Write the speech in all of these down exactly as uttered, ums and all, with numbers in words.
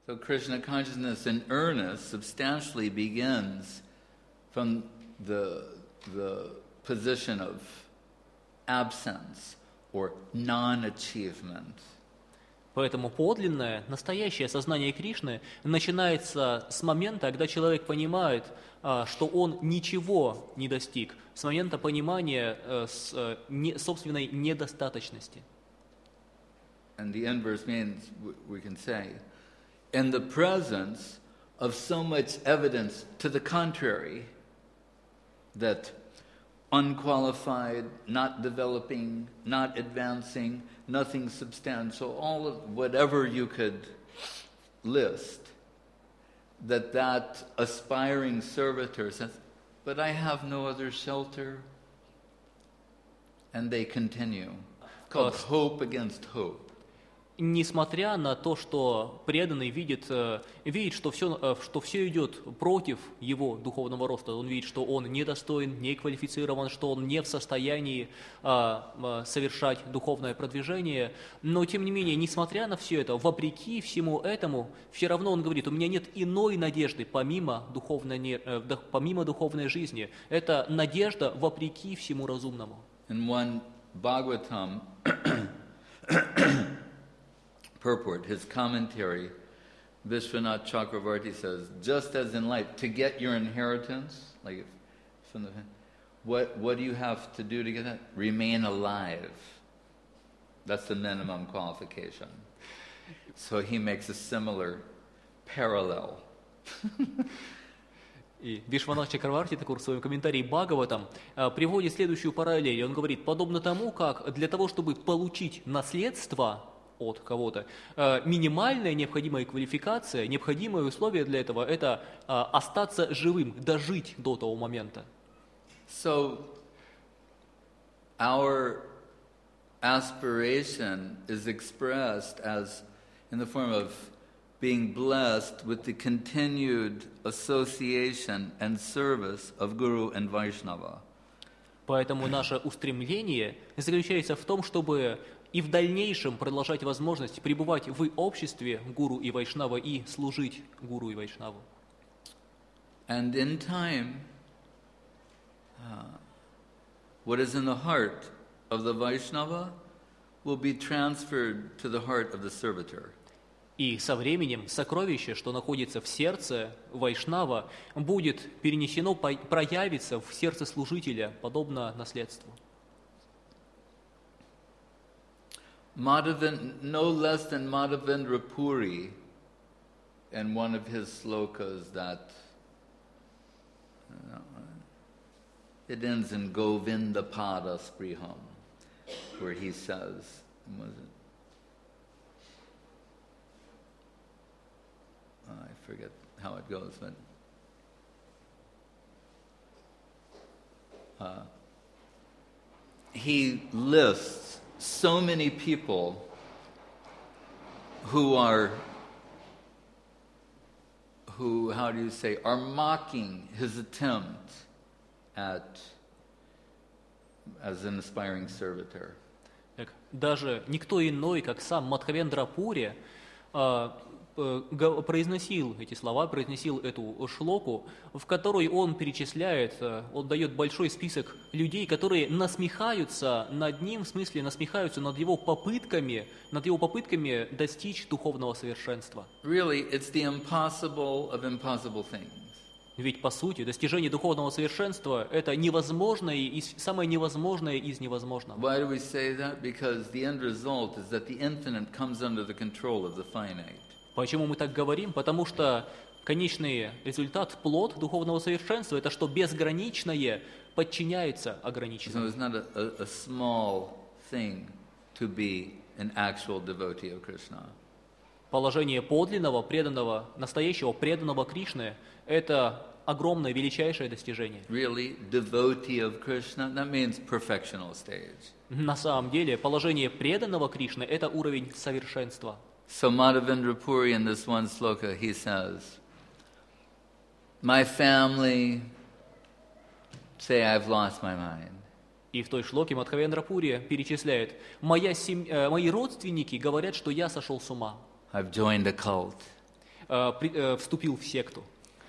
So Krishna consciousness in earnest substantially begins from the, the position of absence or non-achievement. Поэтому подлинное, настоящее сознание Кришны начинается с момента, когда человек понимает, что он ничего не достиг, с момента понимания собственной недостаточности. And the inverse means, we can say, in the presence of so much evidence to the contrary, that unqualified, not developing, not advancing, nothing substantial, all of whatever you could list, that that aspiring servitor says, but I have no other shelter. And they continue. It's called hope against hope. Несмотря на то, что преданный видит, видит, что все, что все идет против его духовного роста, он видит, что он недостоин, не квалифицирован, что он не в состоянии а, совершать духовное продвижение, но тем не менее, несмотря на все это, вопреки всему этому, все равно он говорит, у меня нет иной надежды помимо духовной, помимо духовной жизни. Это надежда вопреки всему разумному. In one Bhagavatam, purport, his commentary, Vishwanath Chakravarti says, just as in life, to get your inheritance, like if, from the, what, what do you have to do to get that? Remain alive. That's the minimum qualification. So he makes a similar parallel. И Вишванат Чакраварти такой в своем комментарии Бхагаватам приводит следующую параллель. Он говорит, подобно тому, как для того, чтобы получить наследство от кого-то, минимальная необходимая квалификация, необходимое условие для этого – это остаться живым, дожить до того момента. So, our aspiration is expressed as in the form of being blessed with the continued association and service of Guru and Vaishnava. Поэтому наше устремление заключается в том, чтобы и в дальнейшем продолжать возможность пребывать в обществе Гуру и Вайшнава и служить Гуру и Вайшнаву. And in time, uh, what is in the heart of the Vaishnava will be transferred to the heart of the servitor. И со временем сокровище, что находится в сердце Вайшнава, будет перенесено, проявится в сердце служителя, подобно наследству. Madhavendra, no less than Madhavendra Puri, in one of his slokas that uh, it ends in Govinda Pada Spriham, where he says, was it? Uh, I forget how it goes, but uh, he lists so many people who are, who, how do you say, are mocking his attempt at, as an aspiring servitor. Так, даже никто иной, как сам Мадхавендра Пури, произносил эти слова, произносил эту шлоку, в которой он перечисляет, он дает большой список людей, которые насмехаются над ним, в смысле насмехаются над его попытками, над его попытками достичь духовного совершенства. Really, it's the impossible of impossible things. Ведь по сути достижение духовного совершенства – это невозможное из самое невозможное из невозможного. Why do we say that? Because the end result is that the infinite comes under the control of the finite. Почему мы так говорим? Потому что конечный результат, плод духовного совершенства – это что безграничное подчиняется ограниченному. So it's not a, a small thing to be an actual devotee of Krishna. Положение подлинного, преданного, настоящего преданного Кришны – это огромное, величайшее достижение. Really, devotee of Krishna, that means perfectional stage. На самом деле, положение преданного Кришны – это уровень совершенства. So Madhavendra Puri in this one sloka, he says, my family say I've lost my mind. И в той шлоке Мадхавендра Пури перечисляет, Моя семь... мои родственники говорят, что я сошел с ума. I've joined a cult. э, при, э, вступил в секту.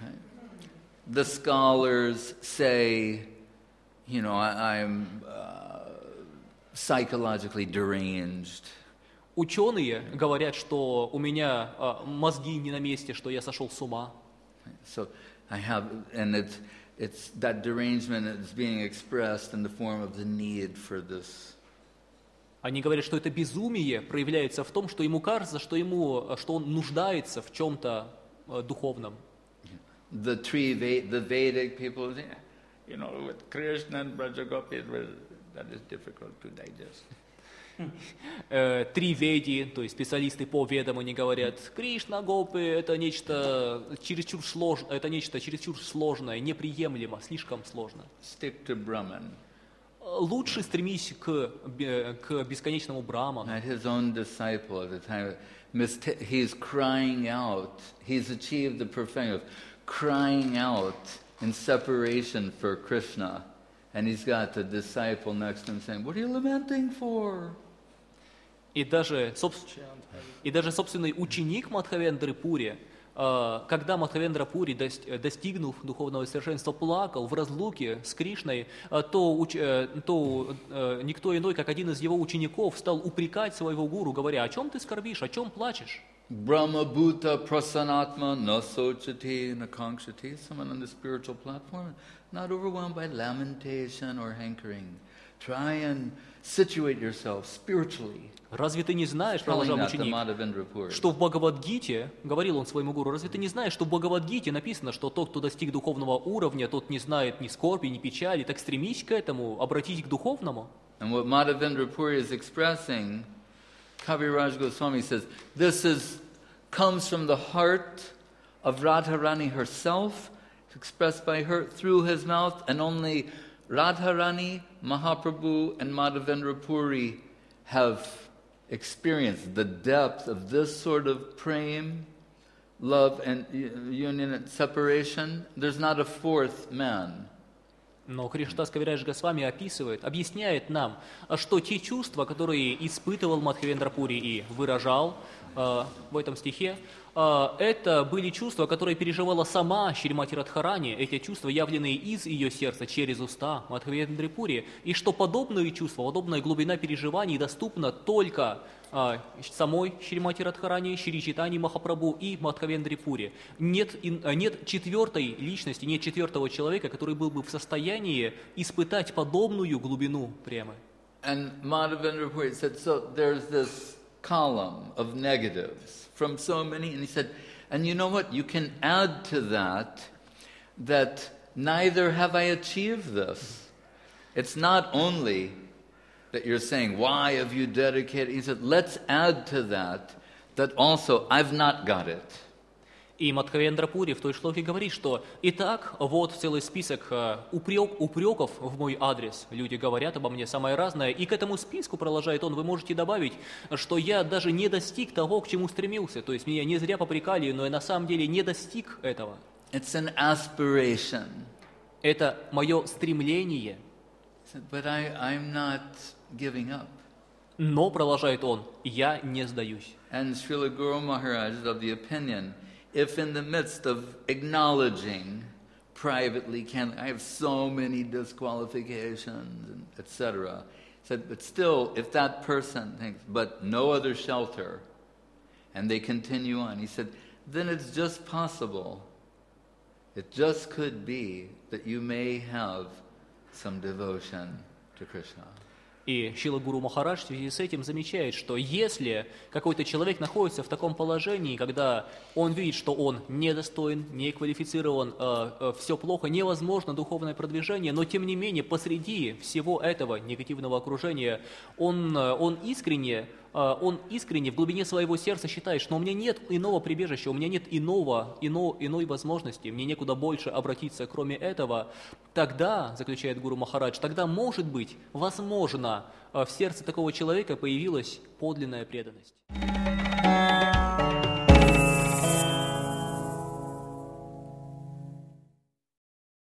The scholars say, you know, I, I'm uh, psychologically deranged. Ученые говорят, что у меня э, мозги не на месте, что я сошел с ума. So I have, and it's, it's that derangement is being expressed in the form of the need for this. Они говорят, что это безумие проявляется в том, что ему кажется, что, ему, что он нуждается в чем-то э, духовном. The three, the Vedic people, you know, with Krishna and Brajagopi, that is difficult to digest. Э, Три веди, то есть специалисты по ведам, они говорят, Кришна, Гопи, это нечто чересчур сложное, это нечто чересчур сложное, неприемлемо, слишком сложно. Stick to Brahman. Лучше стремись к, к бесконечному Браману. Not his own disciple at the time, he's crying out. He's achieved the perfection of crying out in separation for Krishna. And he's got the disciple next to him saying, "What are you lamenting for?" И даже, и даже собственный ученик Мадхавендры Пури, когда Мадхавендра Пури, достигнув духовного совершенства, плакал в разлуке с Кришной, то, то никто иной, как один из его учеников, стал упрекать своего гуру, говоря, о чем ты скорбишь, о чем плачешь? Brahma Bhuta Prasanatma na sochati na kankshati. Someone on the spiritual platform, not overwhelmed by lamentation or hankering. Try and situate yourself spiritually. Разве ты не знаешь, продолжал ученик, что в Бхагавад-гите, говорил он своему гуру, разве ты не знаешь, что в Бхагавад-гите написано, что тот, кто достиг духовного уровня, тот не знает ни скорби, ни печали, так стремись к этому, обратись к духовному. And what Madhavendra Puri is expressing, Kaviraj Goswami says, this is comes from the heart of Radharani herself, expressed by her through his mouth, and only Radharani, Mahaprabhu, and Madhavendra Puri have experienced the depth of this sort of prem, love, and union and separation. There's not a fourth man. Но Кришнадас Кавирадж Госвами описывает, объясняет нам, что те чувства, которые испытывал Мадхавендра Пури и выражал э, в этом стихе, э, это были чувства, которые переживала сама Шримати Радхарани, эти чувства, явленные из ее сердца через уста Мадхавендры Пури, и что подобные чувства, подобная глубина переживаний доступна только э, самой Шримати Радхарани, Шри Чайтаньи Махапрабху и Мадхавендре Пури. Нет, нет четвертой личности, нет четвертого человека, который был бы в состоянии испытать подобную глубину премы. And Madhavendra Puri said, so there's this column of negatives from so many, and he said, and you know what, you can add to that, that neither have I achieved this. It's not only that you're saying, why have you dedicated? He said, let's add to that, that also I've not got it. И Мадхавендра Пури в той шлоке говорит, что «Итак, вот целый список упрек, упреков в мой адрес. Люди говорят обо мне самое разное». И к этому списку, продолжает он, вы можете добавить, что я даже не достиг того, к чему стремился. То есть меня не зря попрекали, но я на самом деле не достиг этого. It's an aspiration. Это мое стремление. But I, I'm not giving up. Но, продолжает он, я не сдаюсь. And Srila Guru Maharaj is of the opinion, if in the midst of acknowledging privately, can I have so many disqualifications, and et cetera, said, but still, if that person thinks, but no other shelter, and they continue on, he said, then it's just possible, it just could be that you may have some devotion to Krishna. И Шрила Гуру Махарадж в связи с этим замечает, что если какой-то человек находится в таком положении, когда он видит, что он недостоин, не квалифицирован, э, э, все плохо, невозможно духовное продвижение, но тем не менее посреди всего этого негативного окружения он, он искренне, э, он искренне в глубине своего сердца считает, что у меня нет иного прибежища, у меня нет иного, ино, иной возможности, мне некуда больше обратиться, кроме этого, тогда, заключает Гуру Махарадж, тогда может быть, возможно, в сердце такого человека появилась подлинная преданность.